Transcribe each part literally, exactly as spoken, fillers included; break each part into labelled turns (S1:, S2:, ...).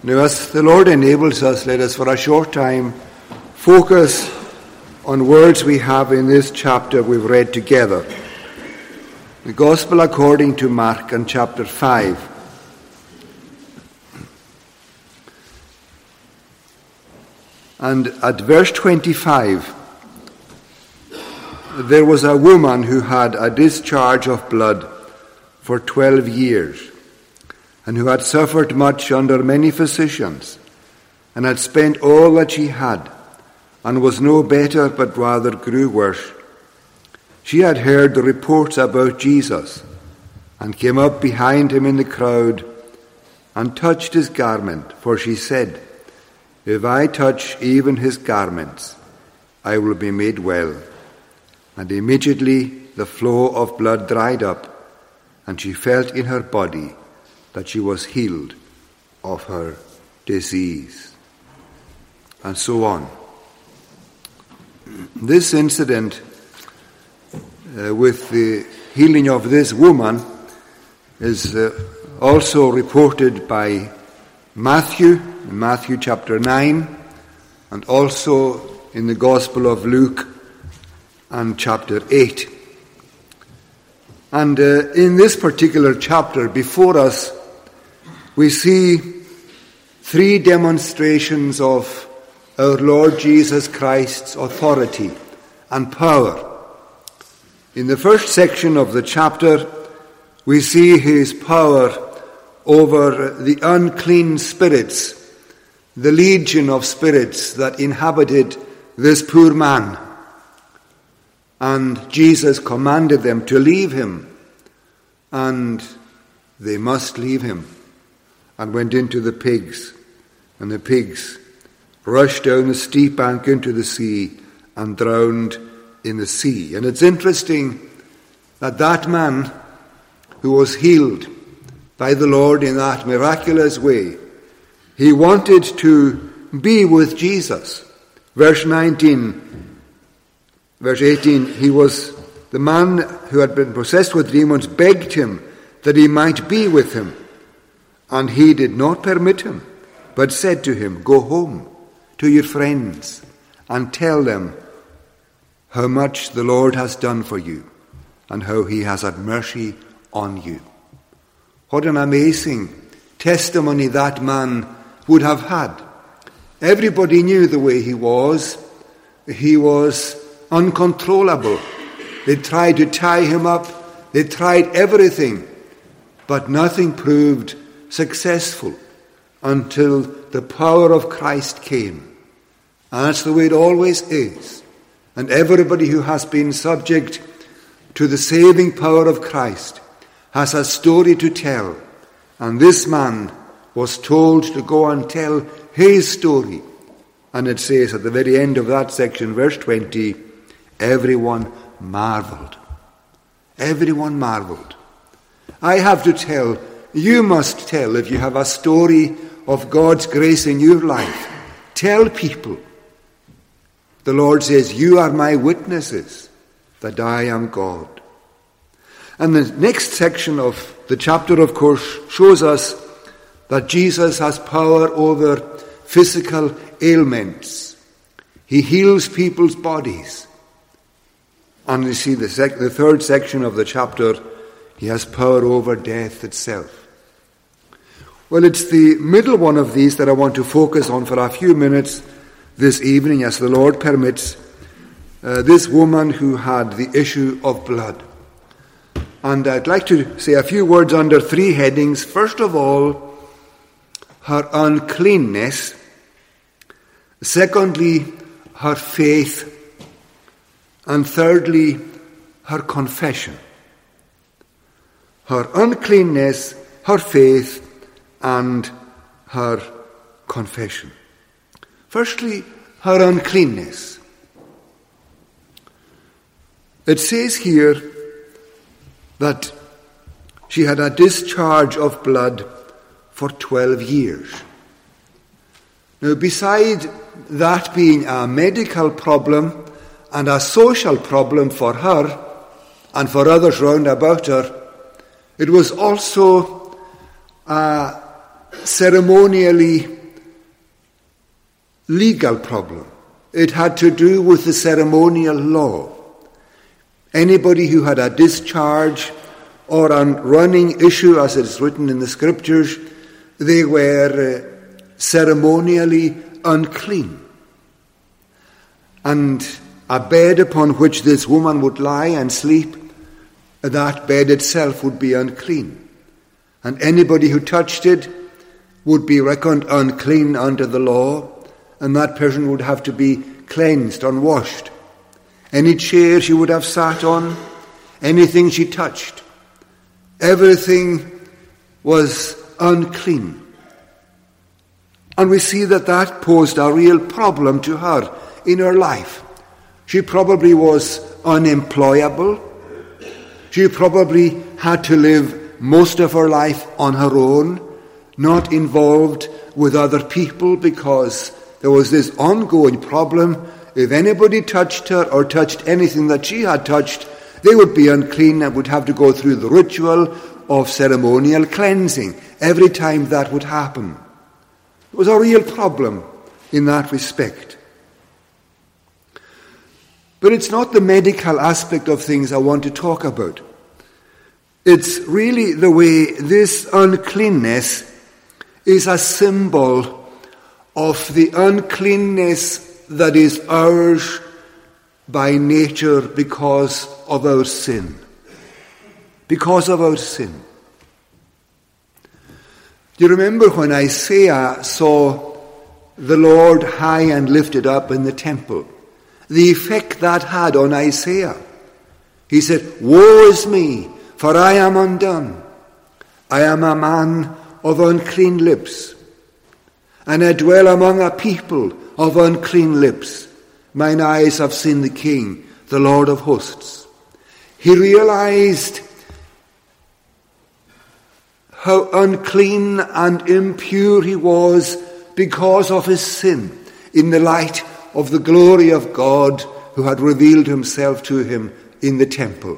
S1: Now, as the Lord enables us, let us for a short time focus on words we have in this chapter we've read together. The Gospel according to Mark and chapter five. And at verse twenty-five, there was a woman who had a discharge of blood for twelve years, and who had suffered much under many physicians, and had spent all that she had, and was no better, but rather grew worse. She had heard the reports about Jesus, and came up behind him in the crowd, and touched his garment, for she said, "If I touch even his garments, I will be made well." And immediately the flow of blood dried up, and she felt in her body that she was healed of her disease. And so on. This incident uh, with the healing of this woman is uh, also reported by Matthew, in Matthew chapter nine, and also in the Gospel of Luke and chapter eight. And uh, in this particular chapter before us, we see three demonstrations of our Lord Jesus Christ's authority and power. In the first section of the chapter, we see his power over the unclean spirits, the legion of spirits that inhabited this poor man. And Jesus commanded them to leave him, and they must leave him, and went into the pigs, and the pigs rushed down the steep bank into the sea and drowned in the sea. And it's interesting that that man who was healed by the Lord in that miraculous way, he wanted to be with Jesus. Verse nineteen, verse eighteen, he was the man who had been possessed with demons begged him that he might be with him. And he did not permit him, but said to him, "Go home to your friends and tell them how much the Lord has done for you and how he has had mercy on you." What an amazing testimony that man would have had. Everybody knew the way he was. He was uncontrollable. They tried to tie him up. They tried everything, but nothing proved successful until the power of Christ came. And that's the way it always is. And everybody who has been subject to the saving power of Christ has a story to tell. And this man was told to go and tell his story. And it says at the very end of that section, verse twenty, everyone marveled. Everyone marveled. I have to tell, you must tell, if you have a story of God's grace in your life, tell people. The Lord says, "You are my witnesses that I am God." And the next section of the chapter, of course, shows us that Jesus has power over physical ailments. He heals people's bodies. And you see the, sec- the third section of the chapter, he has power over death itself. Well, it's the middle one of these that I want to focus on for a few minutes this evening, as the Lord permits. Uh, this woman who had the issue of blood. And I'd like to say a few words under three headings. First of all, her uncleanness. Secondly, her faith. And thirdly, her confession. Her uncleanness, her faith, and her confession. Firstly, her uncleanness. It says here that she had a discharge of blood for twelve years. Now, beside that being a medical problem and a social problem for her and for others round about her, it was also a ceremonially legal problem. It had to do with the ceremonial law. Anybody who had a discharge or a running issue, as it is written in the scriptures, they were uh, ceremonially unclean. And a bed upon which this woman would lie and sleep, that bed itself would be unclean. And anybody who touched it would be reckoned unclean under the law, and that person would have to be cleansed and washed. Any chair she would have sat on, anything she touched, everything was unclean. And we see that that posed a real problem to her in her life. She probably was unemployable. She probably had to live most of her life on her own, not involved with other people, because there was this ongoing problem. If anybody touched her or touched anything that she had touched, they would be unclean and would have to go through the ritual of ceremonial cleansing every time that would happen. It was a real problem in that respect. But it's not the medical aspect of things I want to talk about. It's really the way this uncleanness is a symbol of the uncleanness that is ours by nature because of our sin. Because of our sin. Do you remember when Isaiah saw the Lord high and lifted up in the temple? The effect that had on Isaiah. He said, "Woe is me, for I am undone. I am a man of unclean lips, and I dwell among a people of unclean lips. Mine eyes have seen the King, the Lord of hosts." He realized how unclean and impure he was because of his sin, in the light of the glory of God who had revealed himself to him in the temple.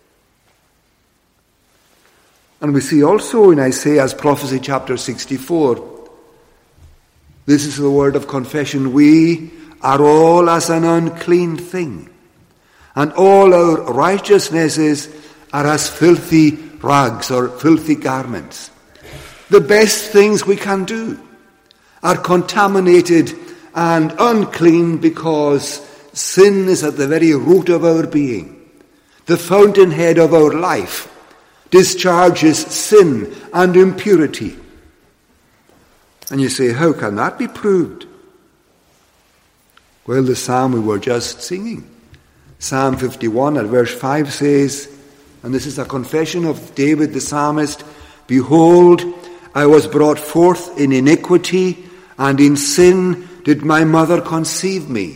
S1: And we see also in Isaiah's prophecy, chapter sixty-four, this is the word of confession: "We are all as an unclean thing, and all our righteousnesses are as filthy rags," or filthy garments. The best things we can do are contaminated and unclean because sin is at the very root of our being. The fountainhead of our life discharges sin and impurity. And you say, how can that be proved? Well, the psalm we were just singing, Psalm fifty-one at verse five says, and this is a confession of David the psalmist, "Behold, I was brought forth in iniquity, and in sin did my mother conceive me."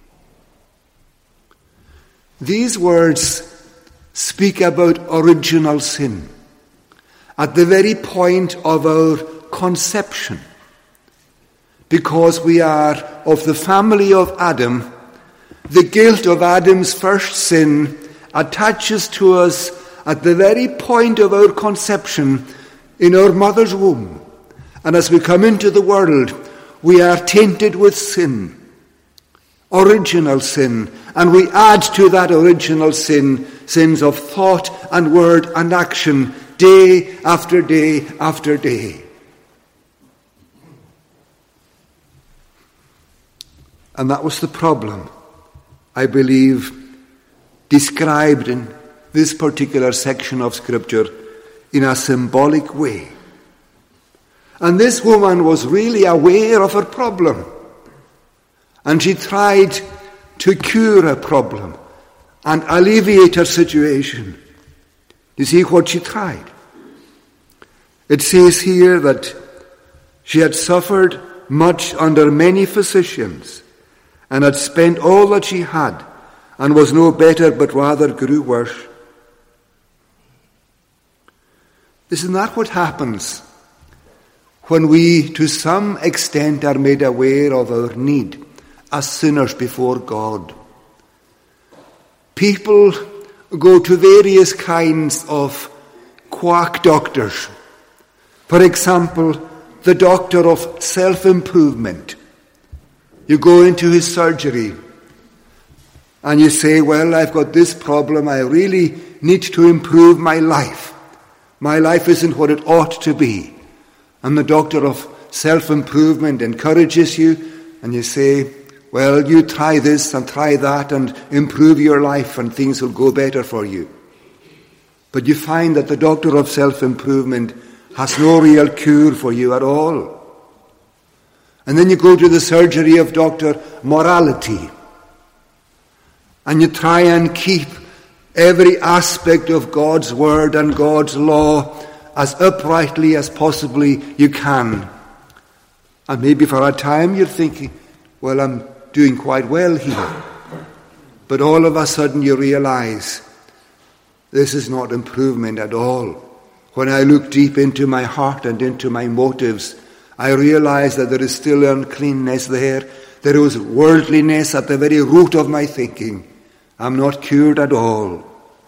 S1: These words speak about original sin, at the very point of our conception. Because we are of the family of Adam, the guilt of Adam's first sin attaches to us at the very point of our conception in our mother's womb. And as we come into the world, we are tainted with sin, original sin, and we add to that original sin sins of thought and word and action day after day after day. And that was the problem, I believe, described in this particular section of Scripture in a symbolic way. And this woman was really aware of her problem. And she tried to cure her problem and alleviate her situation. You see what she tried? It says here that she had suffered much under many physicians and had spent all that she had and was no better but rather grew worse. Isn't that what happens when we, to some extent, are made aware of our need as sinners before God? People go to various kinds of quack doctors. For example, the doctor of self-improvement. You go into his surgery and you say, well, I've got this problem. I really need to improve my life. My life isn't what it ought to be. And the doctor of self-improvement encourages you, and you say, well, you try this and try that and improve your life and things will go better for you. But you find that the doctor of self-improvement has no real cure for you at all. And then you go to the surgery of Doctor Morality, and you try and keep every aspect of God's word and God's law as uprightly as possibly you can. And maybe for a time you're thinking, well, I'm doing quite well here. But all of a sudden you realize this is not improvement at all. When I look deep into my heart and into my motives, I realize that there is still uncleanness there. There is worldliness at the very root of my thinking. I'm not cured at all.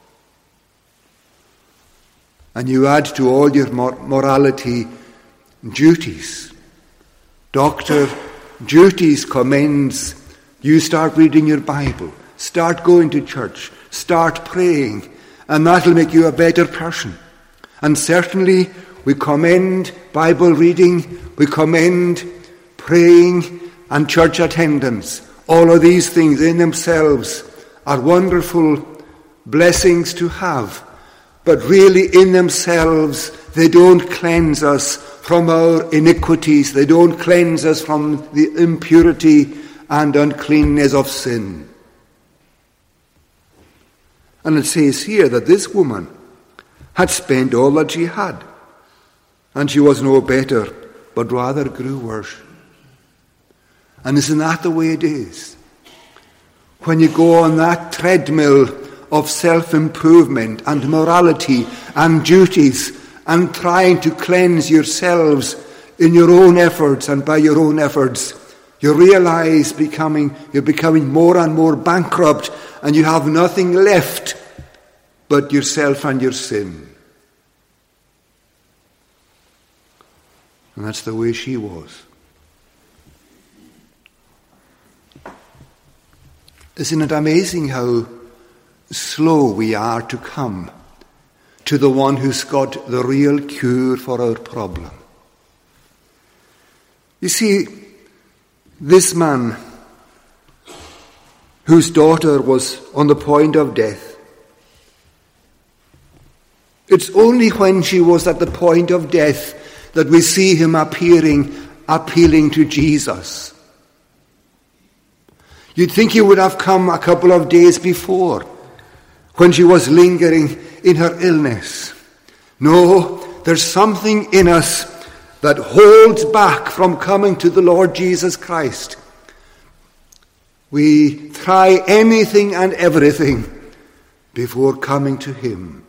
S1: And you add to all your morality duties. Doctor, duties commends you start reading your Bible, start going to church, start praying, and that'll make you a better person. And certainly we commend Bible reading, we commend praying and church attendance. All of these things in themselves are wonderful blessings to have, but really in themselves they don't cleanse us from our iniquities. They don't cleanse us from the impurity and uncleanness of sin. And it says here that this woman had spent all that she had, and she was no better, but rather grew worse. And isn't that the way it is? When you go on that treadmill of self-improvement and morality and duties and trying to cleanse yourselves in your own efforts and by your own efforts, you realize becoming you're becoming more and more bankrupt, and you have nothing left but yourself and your sin. And that's the way she was. Isn't it amazing how slow we are to come to the one who's got the real cure for our problem? You see, this man whose daughter was on the point of death, it's only when she was at the point of death that we see him appearing, appealing to Jesus. You'd think he would have come a couple of days before, when she was lingering in her illness. No, there's something in us that holds back from coming to the Lord Jesus Christ. We try anything and everything before coming to him.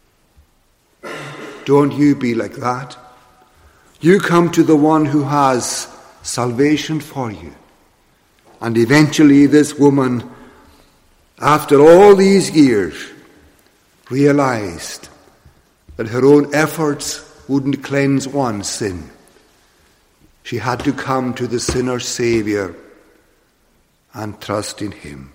S1: Don't you be like that. You come to the one who has salvation for you. And eventually this woman, after all these years, realized that her own efforts wouldn't cleanse one sin. She had to come to the sinner's Savior and trust in him.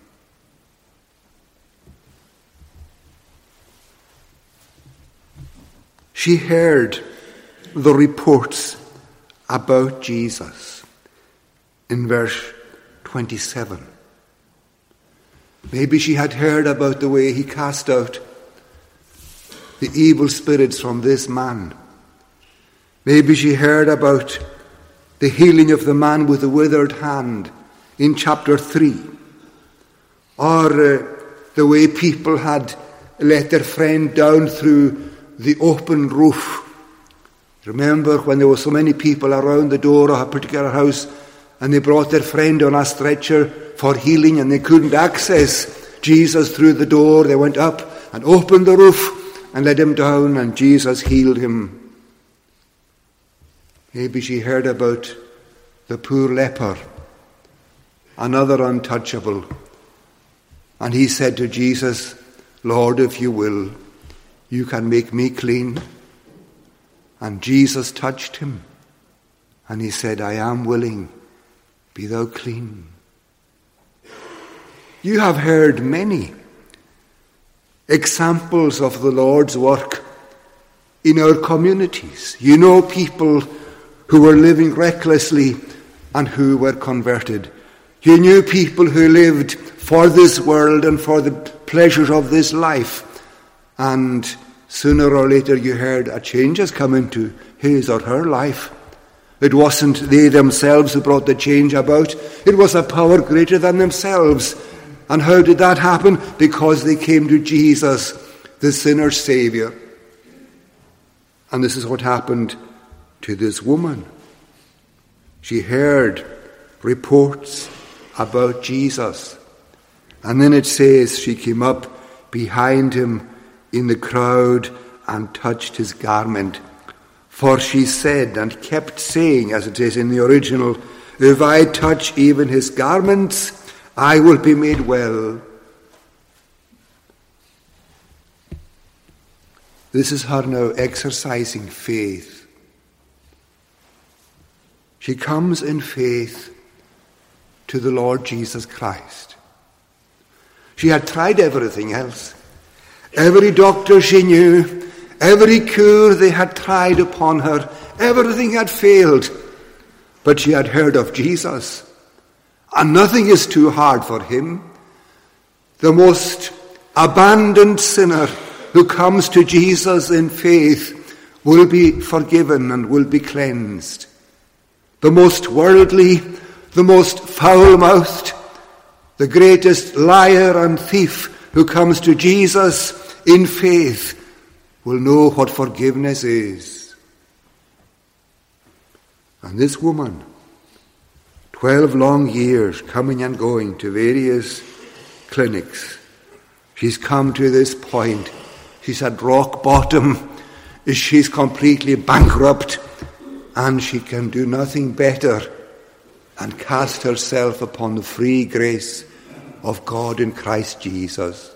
S1: She heard the reports about Jesus in verse twenty-seven. Maybe she had heard about the way he cast out the evil spirits from this man. Maybe she heard about the healing of the man with the withered hand in chapter three. Or uh, the way people had let their friend down through the open roof. Remember when there were so many people around the door of a particular house, and they brought their friend on a stretcher for healing, and they couldn't access Jesus through the door. They went up and opened the roof and let him down, and Jesus healed him. Maybe she heard about the poor leper, another untouchable. And he said to Jesus, Lord, if you will, you can make me clean. And Jesus touched him, and he said, I am willing. be thou clean. You have heard many examples of the Lord's work in our communities. You know people who were living recklessly and who were converted. You knew people who lived for this world and for the pleasures of this life. And sooner or later you heard a change has come into his or her life. It wasn't they themselves who brought the change about. It was a power greater than themselves. And how did that happen? Because they came to Jesus, the sinner's Saviour. And this is what happened to this woman. She heard reports about Jesus. And then it says she came up behind him in the crowd and touched his garment. For she said and kept saying, as it is in the original, if I touch even his garments, I will be made well. This is her now exercising faith. She comes in faith to the Lord Jesus Christ. She had tried everything else. Every doctor she knew, every cure they had tried upon her, everything had failed. But she had heard of Jesus. And nothing is too hard for him. The most abandoned sinner who comes to Jesus in faith will be forgiven and will be cleansed. The most worldly, the most foul-mouthed, the greatest liar and thief who comes to Jesus in faith will know what forgiveness is. And this woman, twelve long years coming and going to various clinics, she's come to this point. She's at rock bottom. She's completely bankrupt, and she can do nothing better and cast herself upon the free grace of God in Christ Jesus.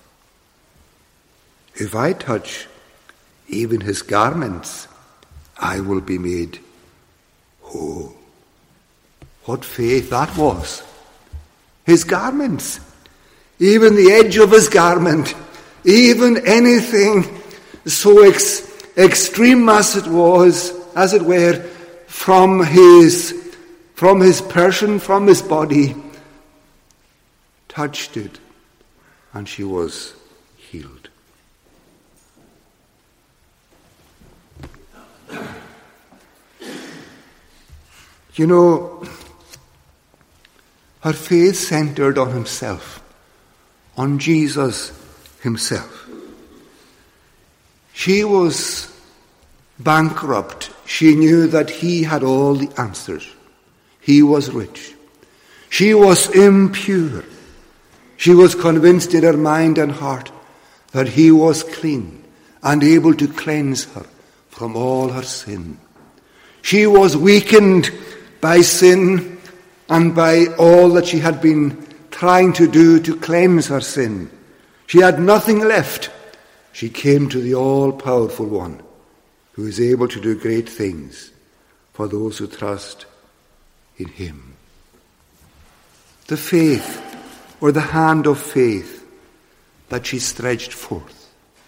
S1: If I touch even his garments, I will be made whole. What faith that was. His garments, even the edge of his garment, even anything so ex- extreme as it was, as it were, from his from his person, from his body, touched it, and she was healed. You know, her faith centered on himself, on Jesus himself. She was bankrupt. She knew that he had all the answers. He was rich. She was impure. She was convinced in her mind and heart that he was clean and able to cleanse her from all her sin. She was weakened by sin and by all that she had been trying to do to cleanse her sin. She had nothing left. She came to the all-powerful one who is able to do great things for those who trust in him. The faith, or the hand of faith, that she stretched forth.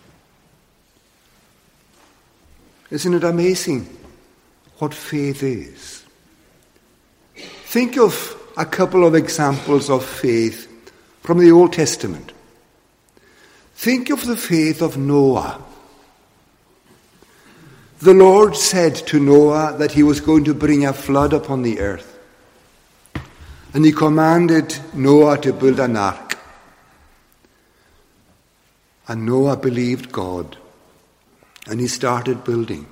S1: Isn't it amazing what faith is? Think of a couple of examples of faith from the Old Testament. Think of the faith of Noah. The Lord said to Noah that he was going to bring a flood upon the earth. And he commanded Noah to build an ark. And Noah believed God. And he started building.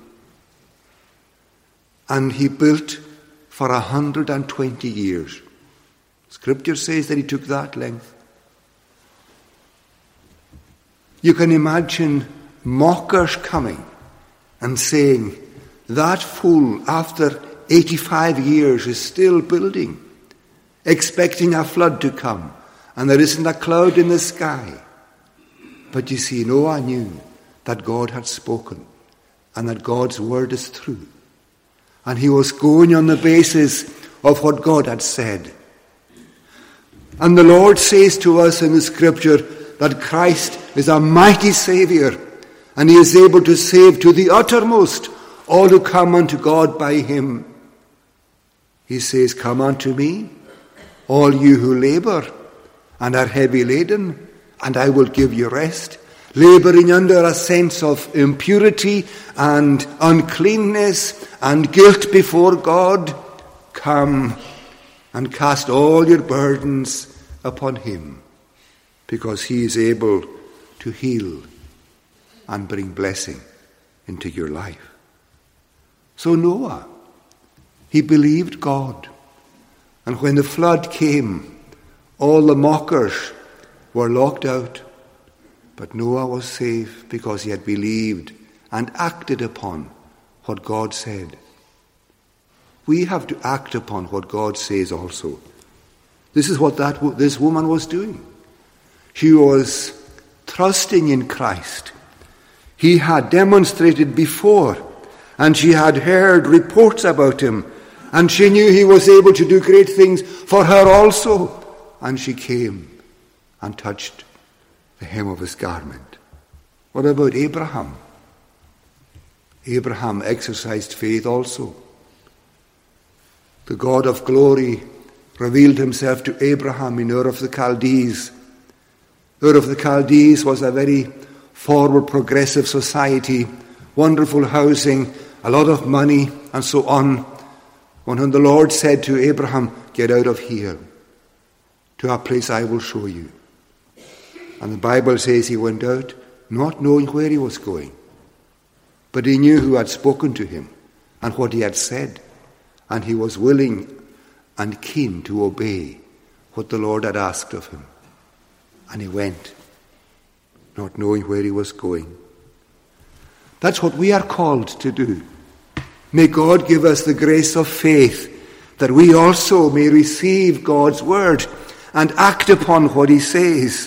S1: And he built for a hundred and twenty years. Scripture says that he took that length. You can imagine mockers coming and saying, that fool, after eighty-five years, is still building, expecting a flood to come, and there isn't a cloud in the sky. But you see, Noah knew that God had spoken, and that God's word is true. And he was going on the basis of what God had said. And the Lord says to us in the scripture that Christ is a mighty Saviour, and he is able to save to the uttermost all who come unto God by him. He says, "Come unto me, all you who labour and are heavy laden, and I will give you rest." Labouring under a sense of impurity and uncleanness and guilt before God, come and cast all your burdens upon him, because he is able to heal and bring blessing into your life. So Noah, he believed God. And when the flood came, all the mockers were locked out. But Noah was safe because he had believed and acted upon what God said. We have to act upon what God says also. This is what that this woman was doing. She was trusting in Christ. He had demonstrated before, and she had heard reports about him, and she knew he was able to do great things for her also. And she came and touched the hem of his garment. What about Abraham? Abraham exercised faith also. The God of glory revealed himself to Abraham in Ur of the Chaldees. Ur of the Chaldees was a very forward, progressive society, wonderful housing, a lot of money, and so on. When the Lord said to Abraham, "Get out of here to a place I will show you." And the Bible says he went out not knowing where he was going. But he knew who had spoken to him and what he had said. And he was willing and keen to obey what the Lord had asked of him. And he went, not knowing where he was going. That's what we are called to do. May God give us the grace of faith that we also may receive God's word and act upon what he says.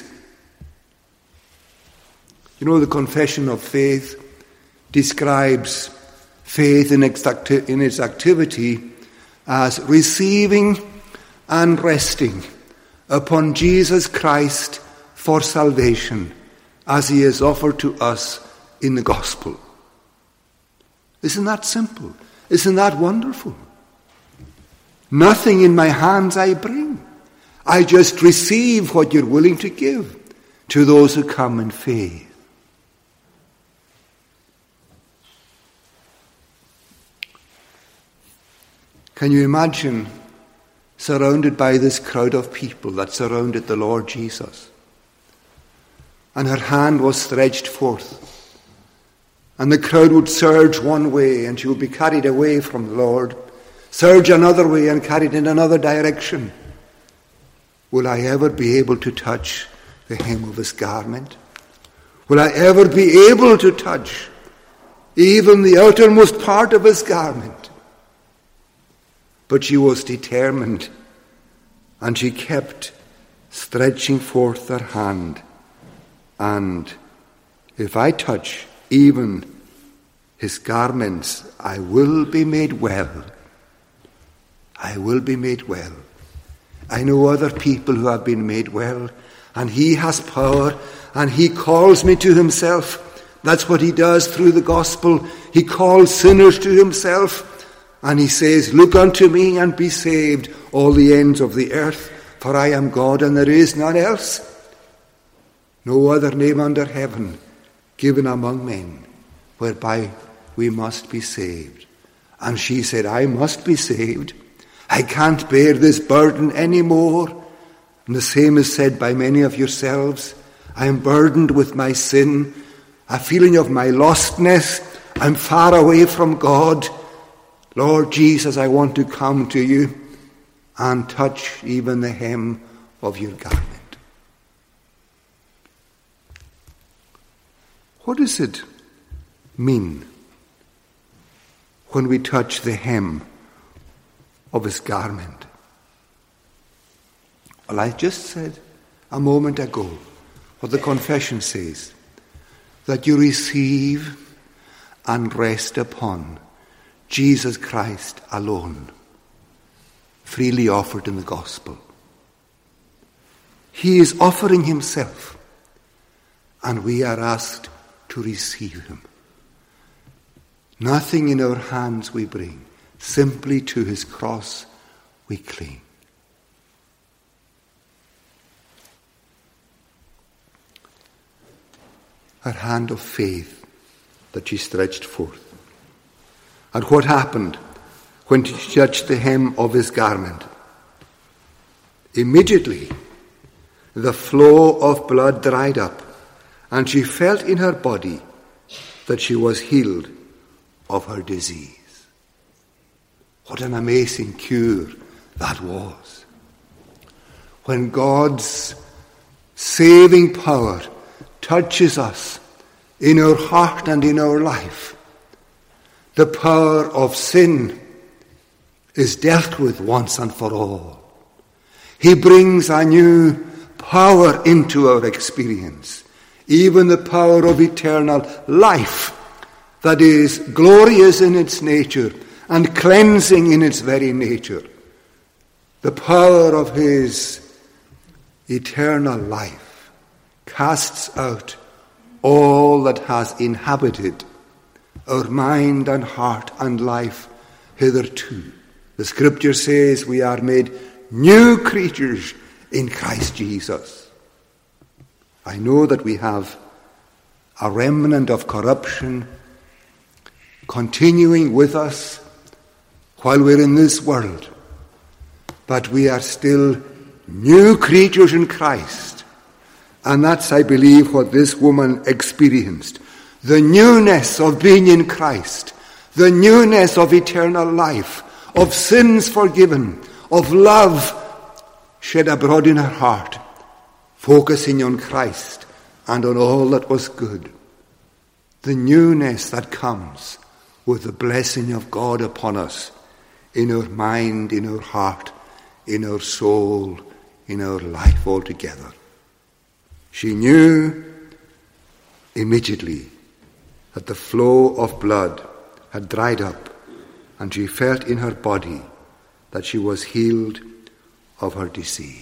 S1: You know, the Confession of Faith describes faith in its, acti- in its activity as receiving and resting upon Jesus Christ for salvation as he is offered to us in the gospel. Isn't that simple? Isn't that wonderful? Nothing in my hands I bring. I just receive what you're willing to give to those who come in faith. Can you imagine surrounded by this crowd of people that surrounded the Lord Jesus? And her hand was stretched forth. And the crowd would surge one way and she would be carried away from the Lord. Surge another way and carried in another direction. Will I ever be able to touch the hem of his garment? Will I ever be able to touch even the outermost part of his garment? But she was determined, and she kept stretching forth her hand. And if I touch even his garments, I will be made well. I will be made well. I know other people who have been made well, and he has power, and he calls me to himself. That's what he does through the gospel. He calls sinners to himself. And he says, "Look unto me and be saved, all the ends of the earth, for I am God and there is none else. No other name under heaven given among men, whereby we must be saved." And she said, "I must be saved. I can't bear this burden anymore." And the same is said by many of yourselves. I am burdened with my sin, a feeling of my lostness. I'm far away from God. Lord Jesus, I want to come to you and touch even the hem of your garment. What does it mean when we touch the hem of his garment? Well, I just said a moment ago what the confession says, that you receive and rest upon Jesus Christ alone. freely offered in the gospel. He is offering himself, and we are asked to receive him. Nothing in our hands we bring, simply to his cross we cling. Her hand of faith that she stretched forth. And what happened when she touched the hem of his garment? Immediately, the flow of blood dried up, and she felt in her body that she was healed of her disease. What an amazing cure that was. When God's saving power touches us in our heart and in our life, the power of sin is dealt with once and for all. He brings a new power into our experience, even the power of eternal life that is glorious in its nature and cleansing in its very nature. The power of his eternal life casts out all that has inhabited our mind and heart and life hitherto. The scripture says we are made new creatures in Christ Jesus. I know that we have a remnant of corruption continuing with us while we're in this world, but we are still new creatures in Christ. And that's, I believe, what this woman experienced. The newness of being in Christ, the newness of eternal life, of sins forgiven, of love shed abroad in her heart, focusing on Christ and on all that was good. The newness that comes with the blessing of God upon us in our mind, in our heart, in our soul, in our life altogether. She knew immediately that the flow of blood had dried up, and she felt in her body that she was healed of her disease.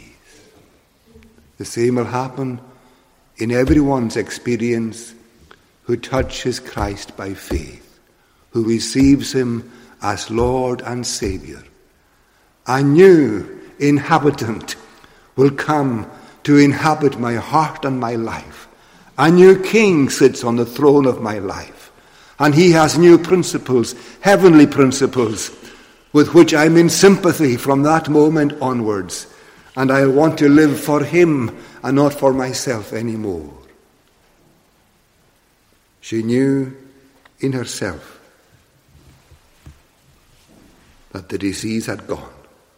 S1: The same will happen in everyone's experience who touches Christ by faith, who receives him as Lord and Saviour. A new inhabitant will come to inhabit my heart and my life. A new king sits on the throne of my life, and he has new principles, heavenly principles, with which I'm in sympathy from that moment onwards, and I want to live for him and not for myself anymore. She knew in herself that the disease had gone.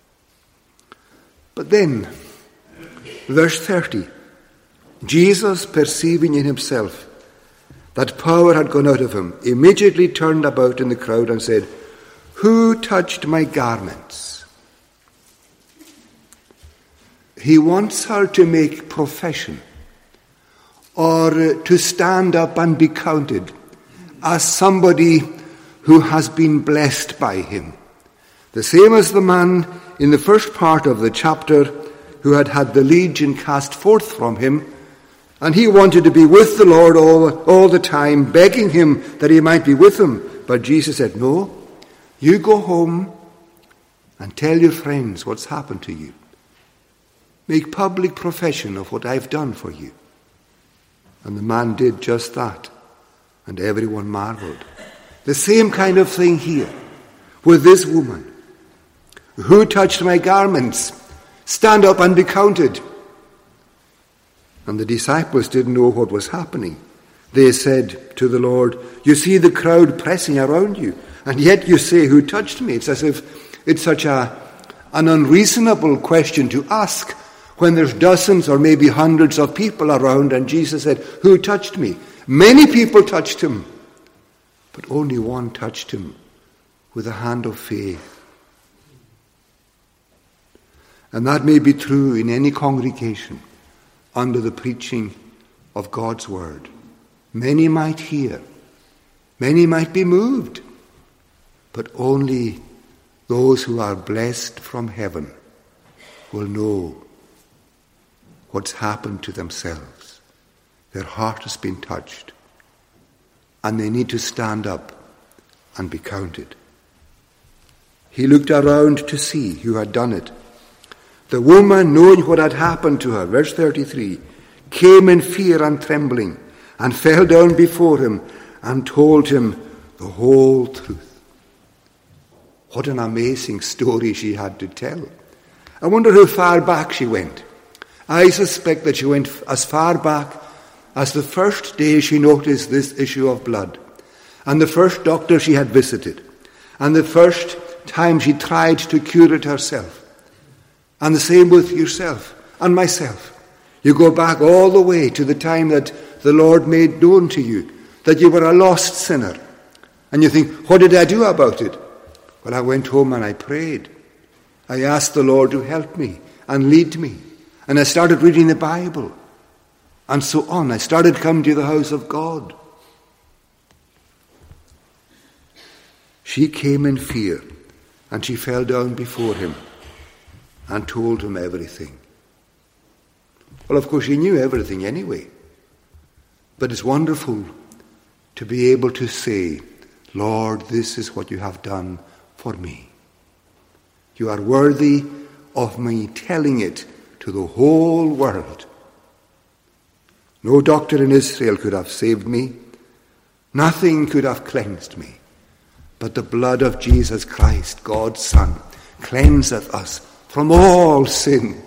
S1: But then, verse thirty, Jesus, perceiving in himself that power had gone out of him, immediately turned about in the crowd and said, "Who touched my garments?" He wants her to make profession, or to stand up and be counted as somebody who has been blessed by him. The same as the man in the first part of the chapter who had had the legion cast forth from him, and he wanted to be with the Lord all, all the time, begging him that he might be with him. But Jesus said, "No, you go home and tell your friends what's happened to you. Make public profession of what I've done for you." And the man did just that, and everyone marveled. The same kind of thing here with this woman. Who touched my garments? Stand up and be counted. And the disciples didn't know what was happening. They said to the Lord, "You see the crowd pressing around you, and yet you say, 'Who touched me?'" It's as if it's such a an unreasonable question to ask when there's dozens or maybe hundreds of people around, and Jesus said, "Who touched me?" Many people touched him, but only one touched him with a hand of faith. And that may be true in any congregation under the preaching of God's word. Many might hear, many might be moved, but only those who are blessed from heaven will know what's happened to themselves. Their heart has been touched, and they need to stand up and be counted. He looked around to see who had done it. The woman, knowing what had happened to her, verse thirty-three, came in fear and trembling and fell down before him and told him the whole truth. What an amazing story she had to tell. I wonder how far back she went. I suspect that she went as far back as the first day she noticed this issue of blood, and the first doctor she had visited, and the first time she tried to cure it herself. And the same with yourself and myself. You go back all the way to the time that the Lord made known to you that you were a lost sinner. And you think, what did I do about it? Well, I went home and I prayed. I asked the Lord to help me and lead me. And I started reading the Bible. And so on. I started coming to the house of God. She came in fear and she fell down before him and told him everything. Well, of course, she knew everything anyway. But it's wonderful to be able to say, Lord, this is what you have done for me. You are worthy of me telling it to the whole world. No doctor in Israel could have saved me. Nothing could have cleansed me. But the blood of Jesus Christ, God's Son, cleanseth us from all sin,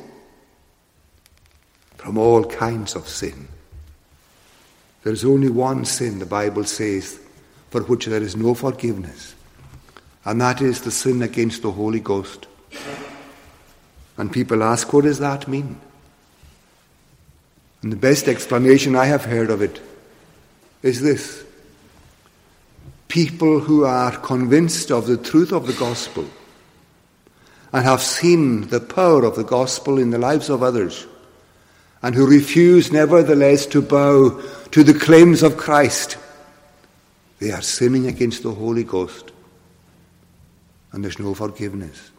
S1: from all kinds of sin. There is only one sin, the Bible says, for which there is no forgiveness, and that is the sin against the Holy Ghost. And people ask, what does that mean? And the best explanation I have heard of it is this. People who are convinced of the truth of the gospel and have seen the power of the gospel in the lives of others, and who refuse nevertheless to bow to the claims of Christ, they are sinning against the Holy Ghost, and there's no forgiveness.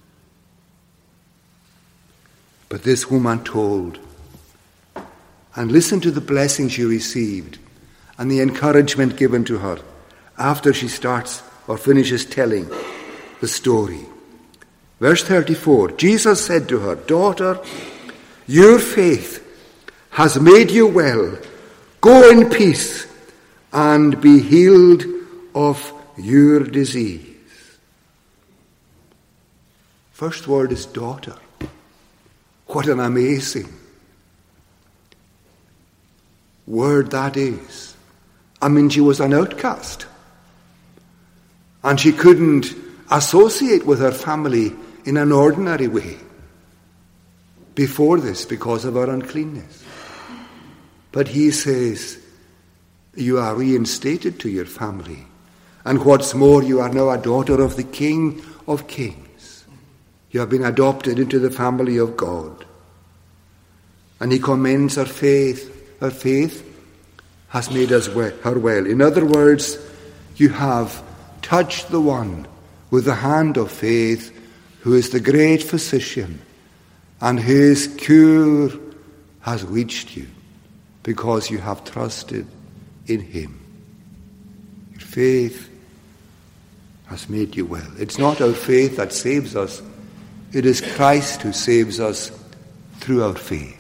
S1: But this woman told, and listen to the blessing she received and the encouragement given to her after she starts or finishes telling the story. Verse thirty-four, Jesus said to her, Daughter, your faith has made you well. Go in peace and be healed of your disease. First word is daughter. What an amazing word that is. I mean, she was an outcast. And she couldn't associate with her family in an ordinary way before this because of her uncleanness. But he says, you are reinstated to your family. And what's more, you are now a daughter of the King of Kings. You have been adopted into the family of God. And he commends her faith. Her faith has made us well, her well. In other words, you have touched the one with the hand of faith who is the great physician, and his cure has reached you because you have trusted in him. Your faith has made you well. It's not our faith that saves us. It is Christ who saves us through our faith.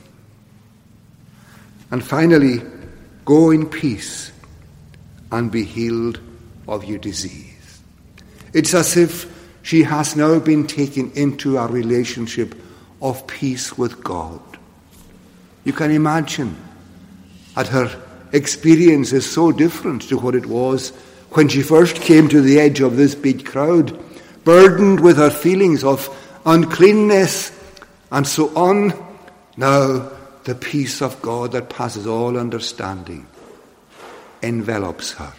S1: And finally, go in peace and be healed of your disease. It's as if she has now been taken into a relationship of peace with God. You can imagine that her experience is so different to what it was when she first came to the edge of this big crowd, burdened with her feelings of uncleanness and so on. Now the peace of God that passes all understanding envelops her.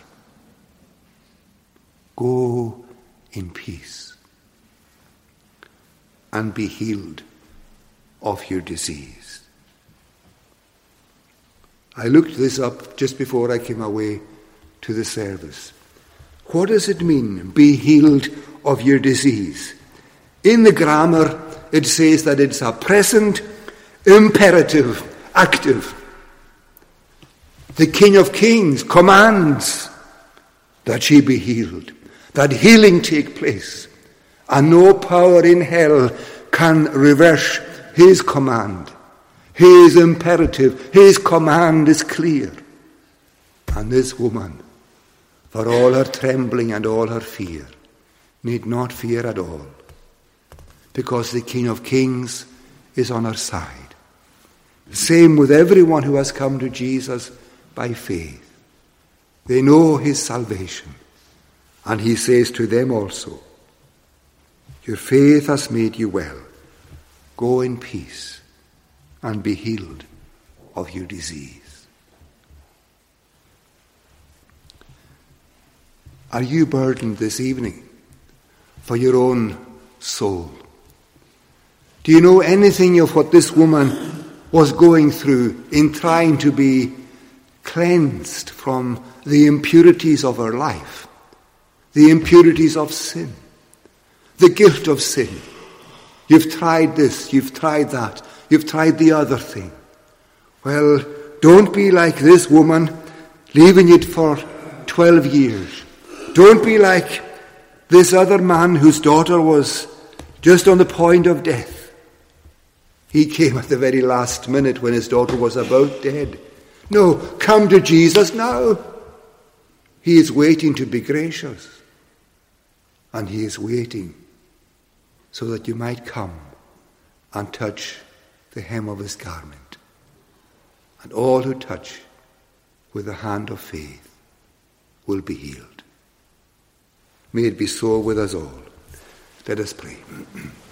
S1: Go in peace and be healed of your disease. I looked this up just before I came away to the service. What does it mean, be healed of your disease? In the grammar, it says that it's a present imperative, active. The King of Kings commands that she be healed, that healing take place, and no power in hell can reverse his command. His imperative, his command is clear. And this woman, for all her trembling and all her fear, need not fear at all, because the King of Kings is on her side. Same with everyone who has come to Jesus by faith. They know his salvation. And he says to them also, your faith has made you well. Go in peace and be healed of your disease. Are you burdened this evening for your own soul? Do you know anything of what this woman was going through in trying to be cleansed from the impurities of her life, the impurities of sin, the guilt of sin? You've tried this, you've tried that, you've tried the other thing. Well, don't be like this woman, leaving it for twelve years. Don't be like this other man whose daughter was just on the point of death. He came at the very last minute when his daughter was about dead. No, come to Jesus now. He is waiting to be gracious. And he is waiting so that you might come and touch the hem of his garment. And all who touch with the hand of faith will be healed. May it be so with us all. Let us pray.